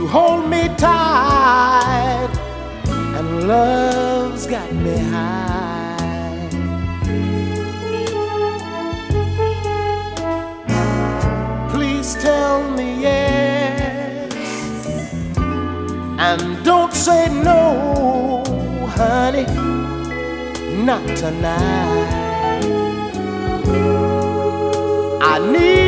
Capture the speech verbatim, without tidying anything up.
hold me tight, and love's got me high. Please tell me yes, and don't say no, honey, not tonight. I need